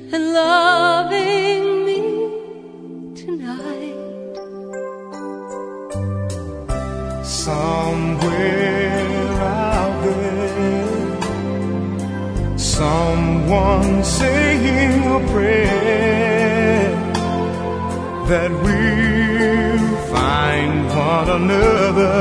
and loving me tonight. Somewhere out there, someone saying a prayer that we'll find one another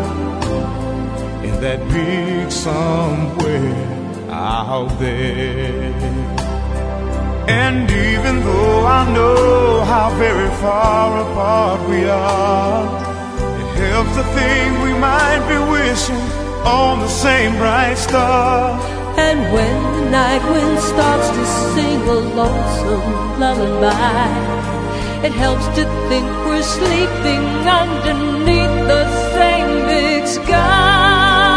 in that big somewhere out there. And even though I know how very far apart we are, it helps to think we might be wishing on the same bright star. And when the night wind starts to sing a lonesome lullaby, it helps to think we're sleeping underneath the same big sky.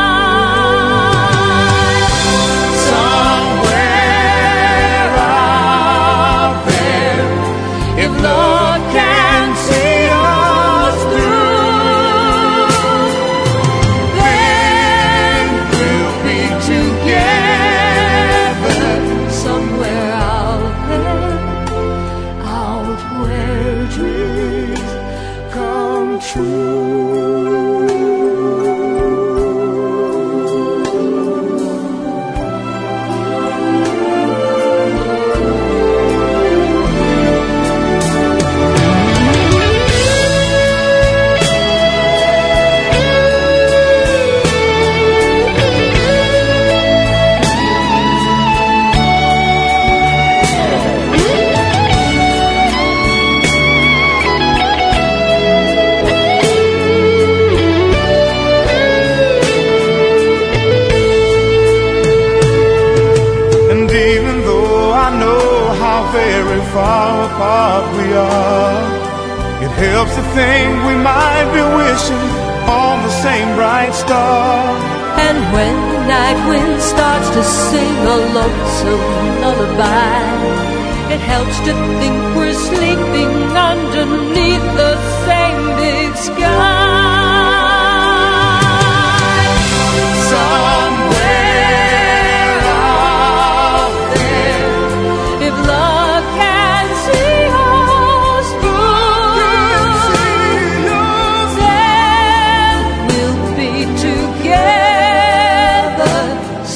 Somewhere out there, if love can see us through, then we'll be together. Somewhere out there, out where dreams come true. Very far apart we are, it helps to think we might be wishing on the same bright star. And when the night wind starts to sing a lonesome lullaby, it helps to think we're sleeping underneath the same big sky. Somewhere out there, if love can see us through, then we'll be together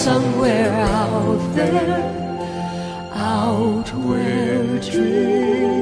somewhere out there, out where dreams